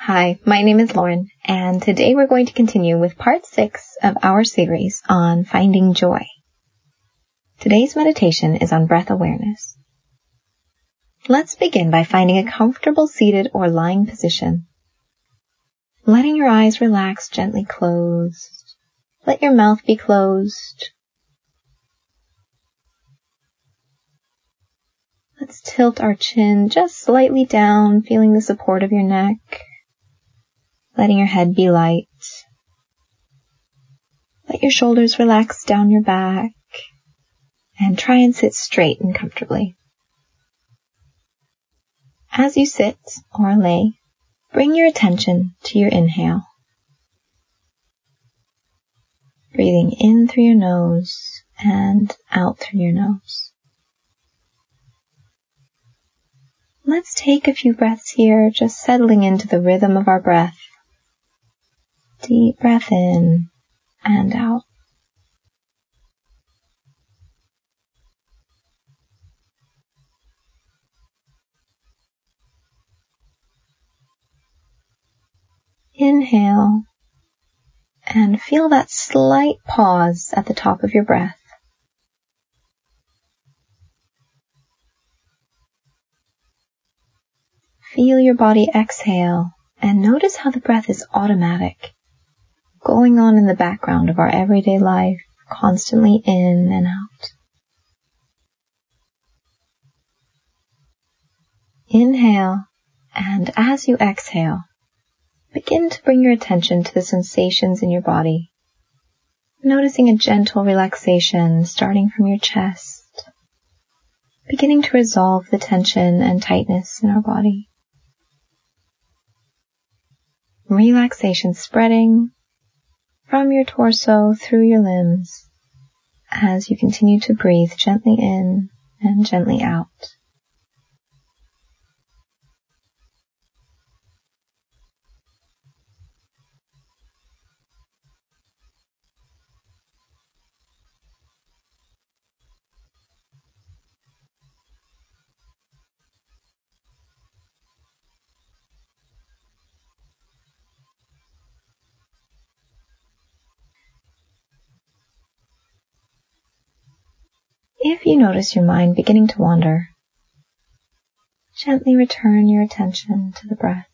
Hi, my name is Lauren, and today we're going to continue with part 6 of our series on finding joy. Today's meditation is on breath awareness. Let's begin by finding a comfortable seated or lying position. Letting your eyes relax, gently closed. Let your mouth be closed. Let's tilt our chin just slightly down, feeling the support of your neck. Letting your head be light. Let your shoulders relax down your back. And try and sit straight and comfortably. As you sit or lay, bring your attention to your inhale. Breathing in through your nose and out through your nose. Let's take a few breaths here, just settling into the rhythm of our breath. Deep breath in and out. Inhale and feel that slight pause at the top of your breath. Feel your body exhale and notice how the breath is automatic, going on in the background of our everyday life, constantly in and out. Inhale, and as you exhale, begin to bring your attention to the sensations in your body, noticing a gentle relaxation starting from your chest, beginning to resolve the tension and tightness in our body. Relaxation spreading from your torso through your limbs as you continue to breathe gently in and gently out. If you notice your mind beginning to wander, gently return your attention to the breath.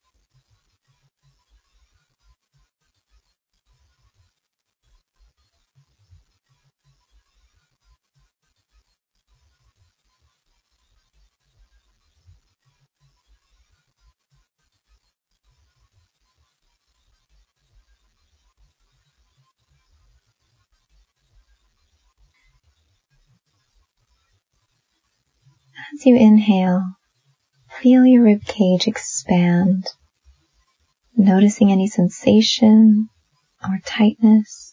As you inhale, feel your rib cage expand, noticing any sensation or tightness.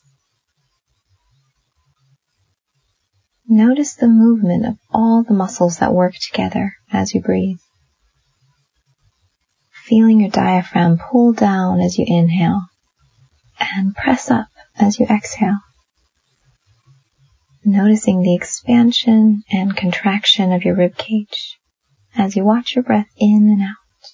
Notice the movement of all the muscles that work together as you breathe. Feeling your diaphragm pull down as you inhale and press up as you exhale. Noticing the expansion and contraction of your rib cage as you watch your breath in and out.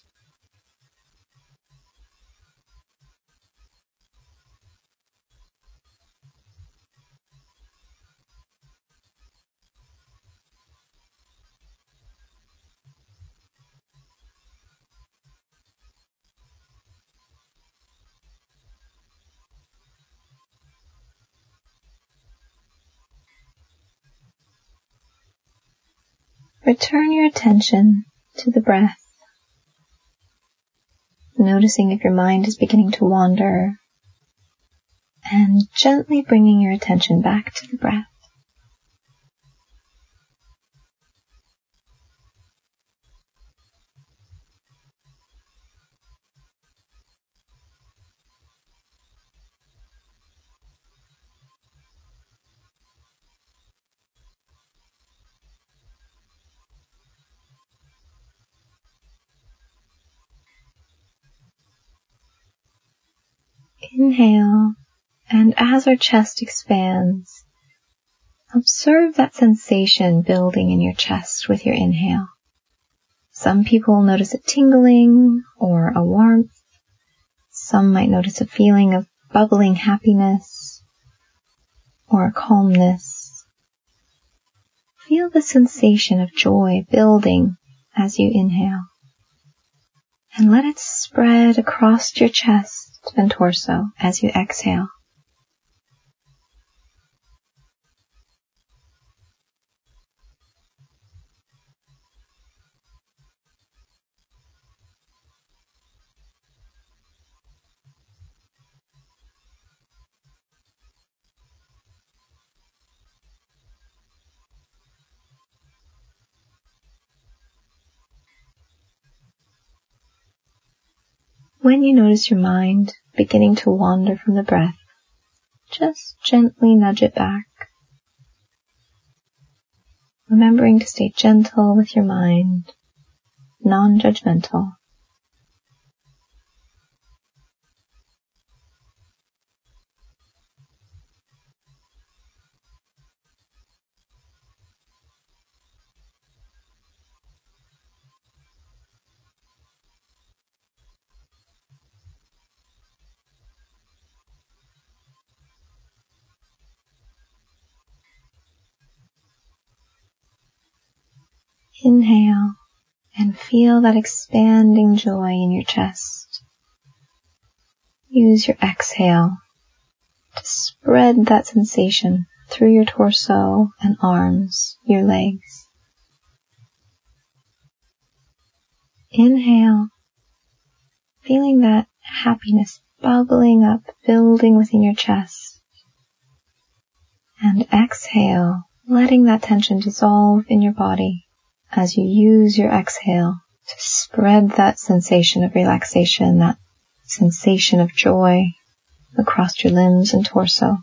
Return your attention to the breath, noticing if your mind is beginning to wander, and gently bringing your attention back to the breath. Inhale, and as our chest expands, observe that sensation building in your chest with your inhale. Some people notice a tingling or a warmth. Some might notice a feeling of bubbling happiness or calmness. Feel the sensation of joy building as you inhale, and let it spread across your chest and torso as you exhale. When you notice your mind beginning to wander from the breath, just gently nudge it back, remembering to stay gentle with your mind, non-judgmental. Inhale and feel that expanding joy in your chest. Use your exhale to spread that sensation through your torso and arms, your legs. Inhale, feeling that happiness bubbling up, building within your chest. And exhale, letting that tension dissolve in your body as you use your exhale to spread that sensation of relaxation, that sensation of joy across your limbs and torso.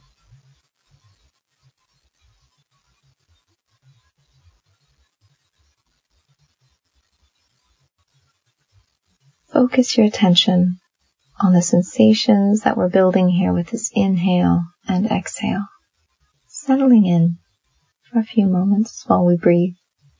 Focus your attention on the sensations that we're building here with this inhale and exhale, settling in for a few moments while we breathe.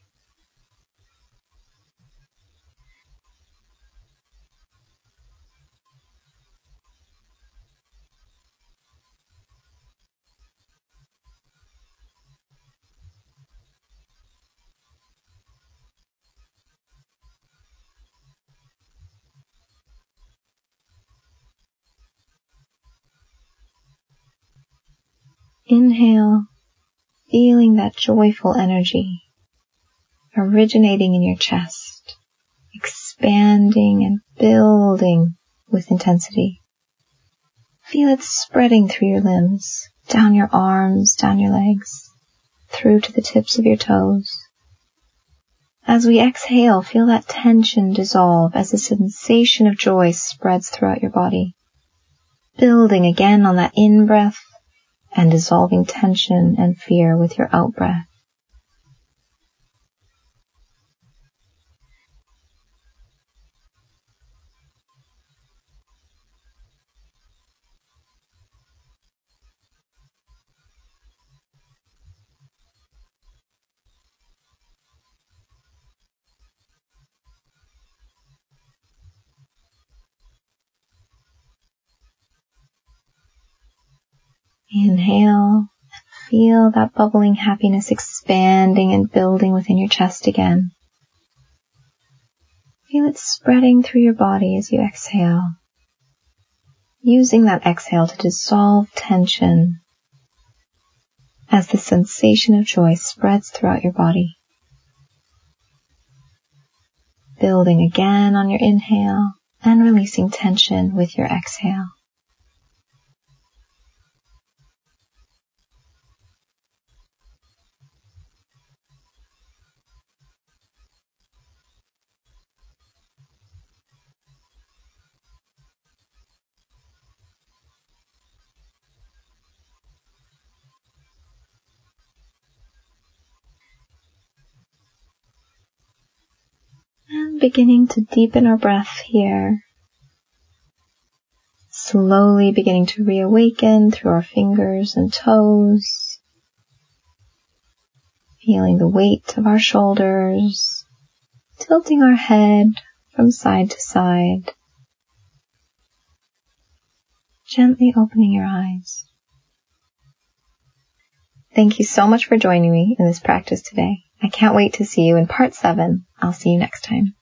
Inhale, feeling that joyful energy originating in your chest, expanding and building with intensity. Feel it spreading through your limbs, down your arms, down your legs, through to the tips of your toes. As we exhale, feel that tension dissolve as the sensation of joy spreads throughout your body, building again on that in-breath and dissolving tension and fear with your out-breath. Inhale, and feel that bubbling happiness expanding and building within your chest again. Feel it spreading through your body as you exhale, using that exhale to dissolve tension as the sensation of joy spreads throughout your body. Building again on your inhale and releasing tension with your exhale. And beginning to deepen our breath here. Slowly beginning to reawaken through our fingers and toes. Feeling the weight of our shoulders, tilting our head from side to side. Gently opening your eyes. Thank you so much for joining me in this practice today. I can't wait to see you in part 7. I'll see you next time.